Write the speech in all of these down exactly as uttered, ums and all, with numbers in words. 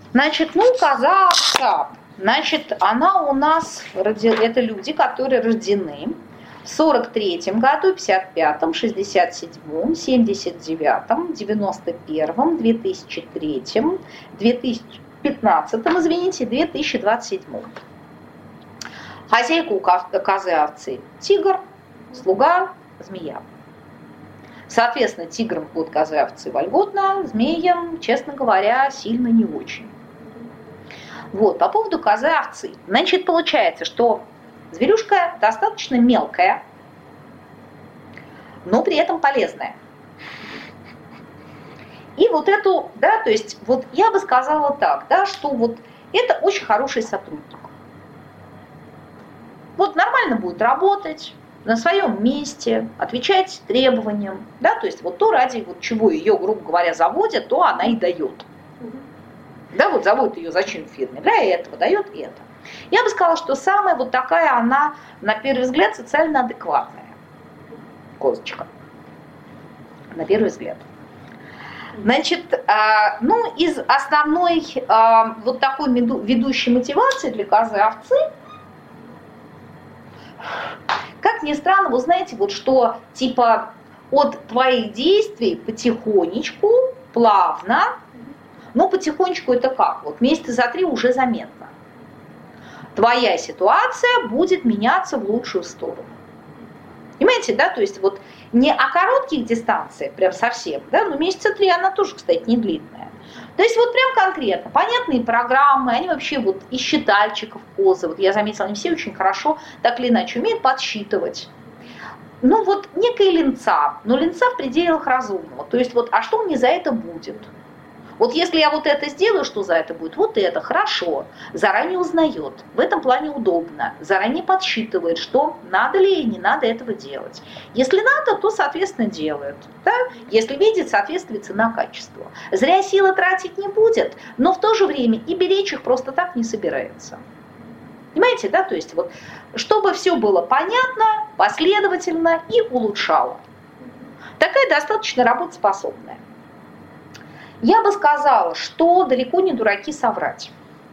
Значит, ну, коза овца. Значит, она у нас, это люди, которые рождены в сорок третьем году, пятьдесят пятом, шестьдесят седьмом, семьдесят девятом, девяносто первом, две тысячи третьем, две тысячи пятнадцатом, извините, две тысячи двадцать седьмом. Хозяйка у козы овцы тигр, слуга змея. Соответственно, тиграм от козы овцы вольготно, змеям, честно говоря, сильно не очень. Вот, по поводу козы овцы. Значит, получается, что зверюшка достаточно мелкая, но при этом полезная. И вот эту, да, то есть, вот я бы сказала так, да, что вот это очень хороший сотрудник. Вот нормально будет работать, на своем месте, отвечать требованиям, да, то есть вот то, ради вот чего ее, грубо говоря, заводят, то она и дает. Да, вот заводит ее зачем в фирме, для этого, дает это. Я бы сказала, что самая вот такая она, на первый взгляд, социально адекватная козочка. На первый взгляд. Значит, ну, из основной вот такой ведущей мотивации для козы-овцы, как ни странно, вы знаете, вот что типа от твоих действий потихонечку, плавно, но потихонечку это как? Вот месяца за три уже заметно. Твоя ситуация будет меняться в лучшую сторону. Понимаете, да? То есть вот не о коротких дистанциях, прям совсем, да, но месяца три она тоже, кстати, не длинная. То есть вот прям конкретно, понятные программы, они вообще вот из считальчиков козы, вот я заметила, они все очень хорошо, так или иначе, умеют подсчитывать. Ну вот некая ленца, но ленца в пределах разумного. То есть вот, а что мне за это будет? Вот если я вот это сделаю, что за это будет? Вот это, хорошо. Заранее узнает. В этом плане удобно. Заранее подсчитывает, что надо ли и не надо этого делать. Если надо, то, соответственно, делает. Да? Если видит, соответствует цена-качество. Зря силы тратить не будет, но в то же время и беречь их просто так не собирается. Понимаете, да? То есть вот, чтобы все было понятно, последовательно и улучшало. Такая достаточно работоспособная. Я бы сказала, что далеко не дураки соврать.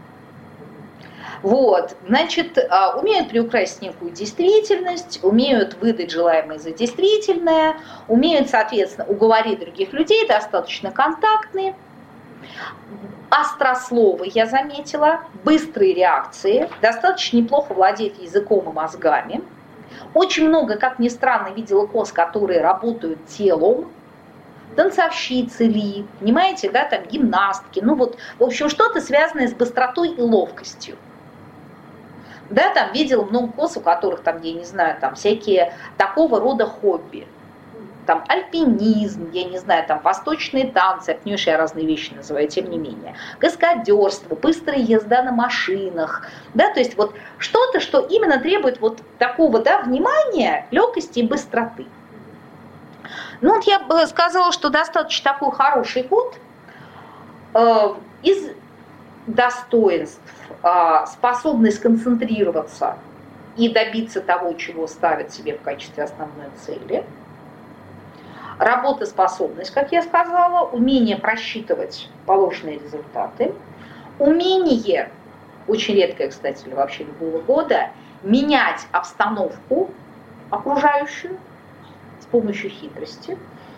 Вот, значит, умеют приукрасить некую действительность, умеют выдать желаемое за действительное, умеют, соответственно, уговорить других людей, достаточно контактные, острословы, я заметила, быстрые реакции, достаточно неплохо владеют языком и мозгами. Очень много, как ни странно, видела коз, которые работают телом, танцовщицы ли, понимаете, да, там гимнастки, ну вот, в общем, что-то связанное с быстротой и ловкостью. Да, там видела много коз, у которых там, я не знаю, там всякие такого рода хобби. Там альпинизм, я не знаю, там восточные танцы, я, понимаешь, я разные вещи называю, тем не менее. Каскадерство, быстрая езда на машинах, да, то есть вот что-то, что именно требует вот такого, да, внимания, легкости и быстроты. Ну вот я бы сказала, что достаточно такой хороший год. Э, из достоинств э, способность сконцентрироваться и добиться того, чего ставят себе в качестве основной цели. Работоспособность, как я сказала, умение просчитывать положенные результаты, умение, очень редкое, кстати, для вообще любого года, менять обстановку окружающую с помощью хитрости.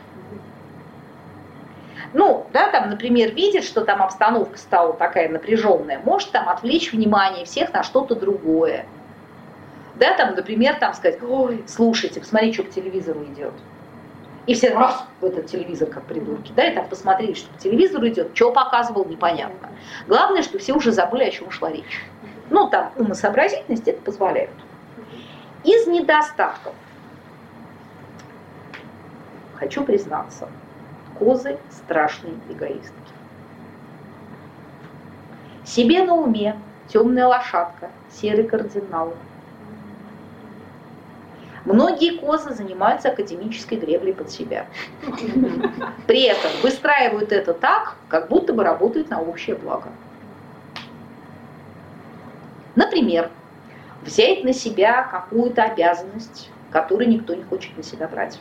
Ну, да, там, например, видит, что там обстановка стала такая напряженная, может там отвлечь внимание всех на что-то другое. Да, там, например, там сказать: ой, слушайте, посмотри, что по телевизору идет. И все раз в этот телевизор как придурки, да, и там посмотрели, что по телевизору идет, что показывал, непонятно. Главное, что все уже забыли, о чем шла речь. Ну, там, умосообразительность это позволяет. Из недостатков. Хочу признаться, козы страшные эгоистки. Себе на уме темная лошадка, серый кардинал. Многие козы занимаются академической греблей под себя. При этом выстраивают это так, как будто бы работают на общее благо. Например, взять на себя какую-то обязанность, которую никто не хочет на себя брать.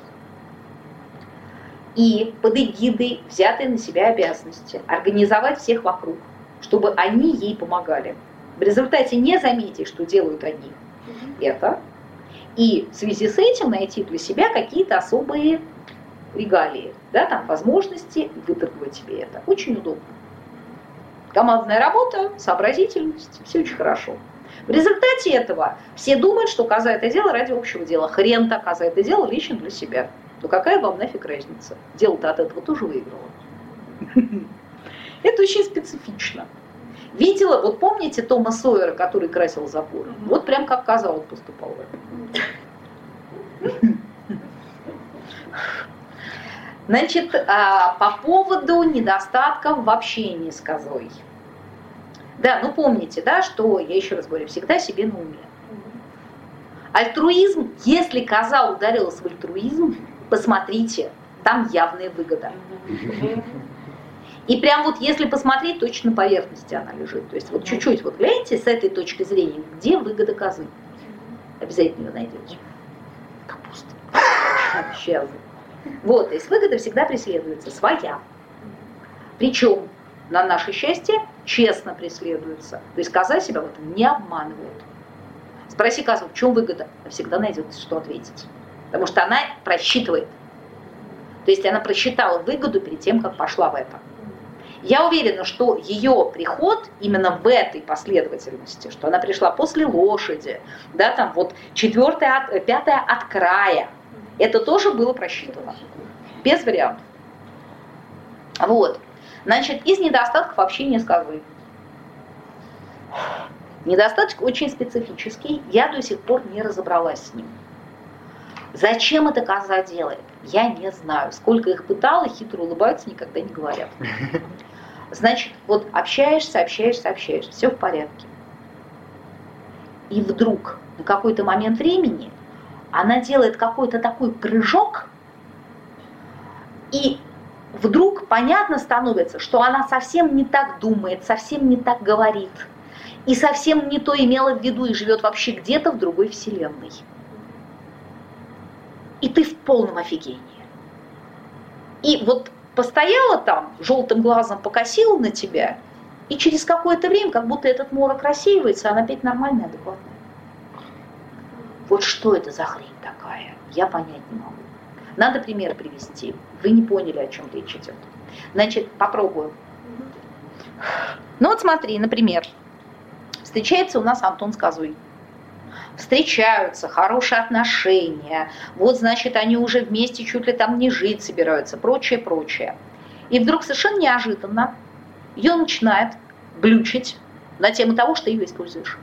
И под эгидой взятой на себя обязанности организовать всех вокруг, чтобы они ей помогали. В результате не заметить, что делают они это, и в связи с этим найти для себя какие-то особые регалии, да, там, возможности выторговать себе это. Очень удобно. Командная работа, сообразительность, все очень хорошо. В результате этого все думают, что коза это дело ради общего дела. Хрен-то коза это дело лично для себя. Ну какая вам нафиг разница? Дело-то от этого тоже выиграло. Это очень специфично. Видела, вот помните Тома Сойера, который красил заборы? Вот прям как коза он поступал в этом. Значит, по поводу недостатков в общении с козой. Да, ну помните, да, что, я еще раз говорю, всегда себе на уме. Альтруизм, если коза ударилась в альтруизм, посмотрите, там явная выгода. И прям вот если посмотреть, точно на поверхности она лежит. То есть вот чуть-чуть вот гляньте с этой точки зрения, где выгода козы. Обязательно ее найдете. Капуста. Сейчас. Вот, то есть выгода всегда преследуется, своя. Причем, на наше счастье, честно преследуется. То есть коза себя в этом не обманывает. Спроси козу, в чем выгода? Она всегда найдет, что ответить. Потому что она просчитывает. То есть она просчитала выгоду перед тем, как пошла в это. Я уверена, что ее приход именно в этой последовательности, что она пришла после лошади, да, там вот четвертая, пятая от края, это тоже было просчитано. Без вариантов. Вот. Значит, из недостатков общения с козой. Недостаток очень специфический, я до сих пор не разобралась с ним. Зачем эта коза делает? Я не знаю. Сколько их пытала, хитро улыбаются, никогда не говорят. Значит, вот общаешься, общаешься, общаешься, все в порядке. И вдруг на какой-то момент времени она делает какой-то такой прыжок, и вдруг понятно становится, что она совсем не так думает, совсем не так говорит, и совсем не то имела в виду и живет вообще где-то в другой вселенной. И ты в полном офигении. И вот постояла там, желтым глазом покосила на тебя, и через какое-то время, как будто этот морок рассеивается, она опять нормальная, адекватная. Вот что это за хрень такая, я понять не могу. Надо пример привести. Вы не поняли, о чем речь идет. Значит, попробую. Ну вот смотри, например, встречается у нас Антон с козой. Встречаются, хорошие отношения, вот, значит, они уже вместе чуть ли там не жить собираются, прочее, прочее. И вдруг совершенно неожиданно ее начинает глючить на тему того, что ты ее используешь.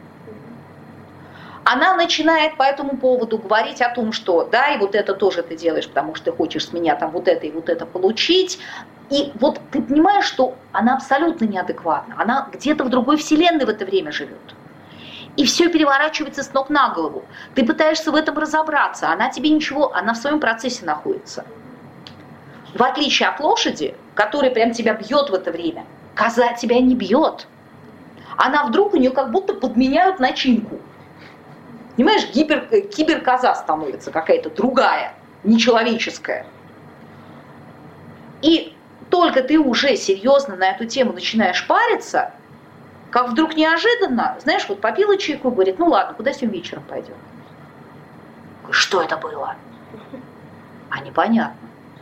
Она начинает по этому поводу говорить о том, что да, и вот это тоже ты делаешь, потому что ты хочешь с меня там вот это и вот это получить. И вот ты понимаешь, что она абсолютно неадекватна, она где-то в другой вселенной в это время живет. И все переворачивается с ног на голову. Ты пытаешься в этом разобраться, она тебе ничего, она в своем процессе находится. В отличие от лошади, которая прям тебя бьет в это время, коза тебя не бьет. Она вдруг, у нее как будто подменяют начинку. Понимаешь, гипер, киберкоза становится какая-то другая, нечеловеческая. И только ты уже серьезно на эту тему начинаешь париться, как вдруг неожиданно, знаешь, вот попила чайку и говорит, ну ладно, куда сегодня вечером пойдем? Что это было? А непонятно.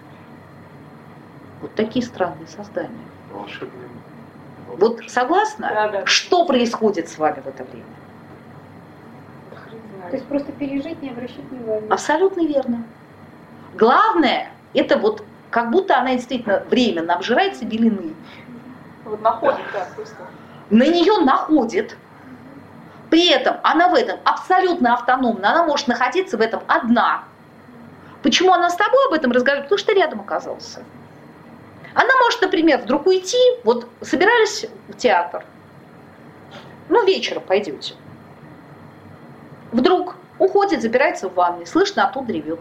Вот такие странные создания. Волшебные. Вот согласна? Да, да. Что происходит с вами в это время? То есть просто пережить, не обращать внимания. Абсолютно верно. Главное, это вот как будто она действительно временно обжирается белины. Вот находит, да, просто. На нее находит. При этом она в этом абсолютно автономна. Она может находиться в этом одна. Почему она с тобой об этом разговаривает? Потому что ты рядом оказался. Она может, например, вдруг уйти. Вот собирались в театр. Ну, вечером пойдете. Вдруг уходит, запирается в ванной. Слышно, оттуда ревет.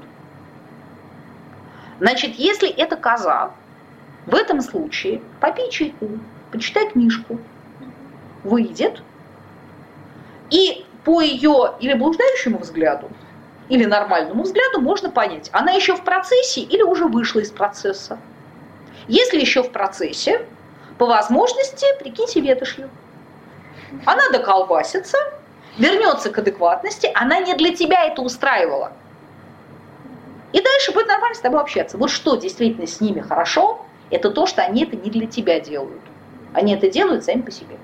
Значит, если это коза, в этом случае попей чайку, почитай книжку, выйдет, и по ее или блуждающему взгляду, или нормальному взгляду можно понять, она еще в процессе или уже вышла из процесса. Если еще в процессе, по возможности, прикиньте, ветошью. Она доколбасится, вернется к адекватности, она не для тебя это устраивала. И дальше будет нормально с тобой общаться. Вот что действительно с ними хорошо, это то, что они это не для тебя делают. Они это делают сами по себе.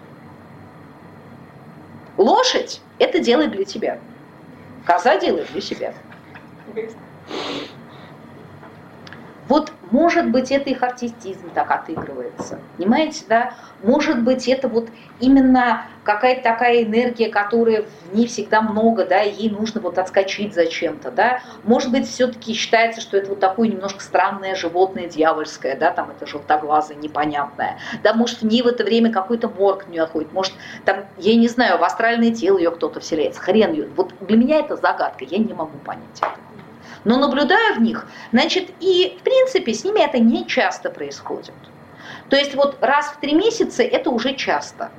Лошадь это делает для тебя. Коза делает для себя. Вот, может быть, это их артистизм так отыгрывается. Понимаете, да? Может быть, это вот именно какая-то такая энергия, которая в ней всегда много, да, ей нужно вот отскочить зачем-то, да. Может быть, все-таки считается, что это вот такое немножко странное животное, дьявольское, да, там это желтоглазое, непонятное. Да, может, в ней в это время какой-то морг не отходит, может, там, я не знаю, в астральное тело ее кто-то вселяется, хрен ее. Вот для меня это загадка, я не могу понять это. Но наблюдая в них, значит, и в принципе с ними это не часто происходит. То есть вот раз в три месяца это уже часто.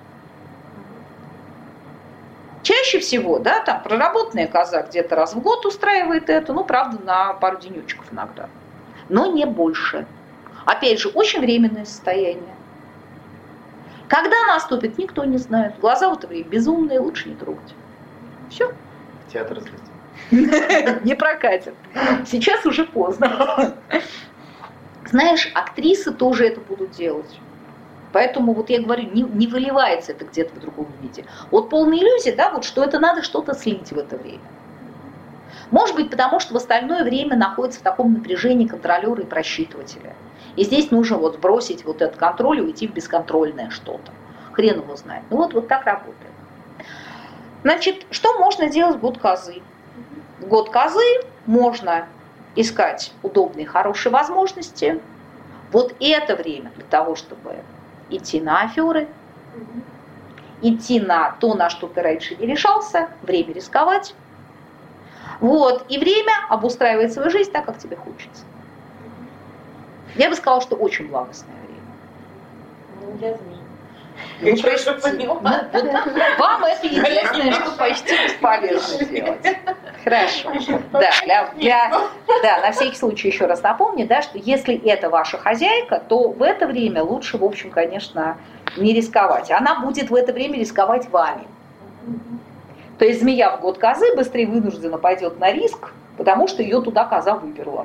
Чаще всего, да, там проработанная коза где-то раз в год устраивает это, ну, правда, на пару денечков иногда. Но не больше. Опять же, очень временное состояние. Когда наступит, никто не знает. Глаза в это время безумные, лучше не трогать. Все. Театр развития. Не прокатит. Сейчас уже поздно. Знаешь, актрисы тоже это будут делать. Поэтому вот я говорю, не, не выливается это где-то в другом виде. Вот полная иллюзия, да, вот что это надо что-то слить в это время. Может быть, потому что в остальное время находится в таком напряжении контролера и просчитывателя. И здесь нужно вот сбросить вот этот контроль и уйти в бесконтрольное что-то. Хрен его знает. Ну вот, вот так работает. Значит, что можно делать в год козы? В год козы можно искать удобные, хорошие возможности. Вот это время для того, чтобы идти на аферы, идти на то, на что ты раньше не решался, время рисковать. Вот, и время обустраивать свою жизнь так, как тебе хочется. Я бы сказала, что очень благостное время. Ну, я тоже. Ну, простите, ну, вот вам это единственное, что почти бесполезно делать. Хорошо. Да, для, для, да, на всякий случай еще раз напомню, да, что если это ваша хозяйка, то в это время лучше, в общем, конечно, не рисковать. Она будет в это время рисковать вами. То есть змея в год козы быстрее вынуждена пойдет на риск, потому что ее туда коза выперла.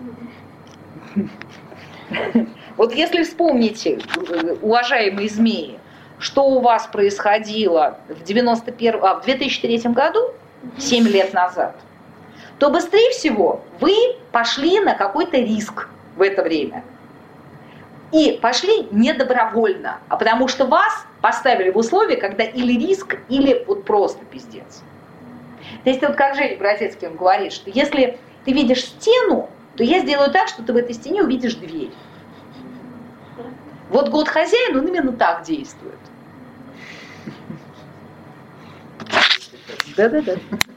Вот если вспомните, уважаемые змеи, что у вас происходило в, девяносто первом, а, в две тысячи третьем году, семь лет назад, то быстрее всего вы пошли на какой-то риск в это время. И пошли не добровольно, а потому что вас поставили в условия, когда или риск, или вот просто пиздец. То есть вот как Женя Братецкий говорит, что если ты видишь стену, то я сделаю так, что ты в этой стене увидишь дверь. Вот год хозяина, он именно так действует. Да-да-да.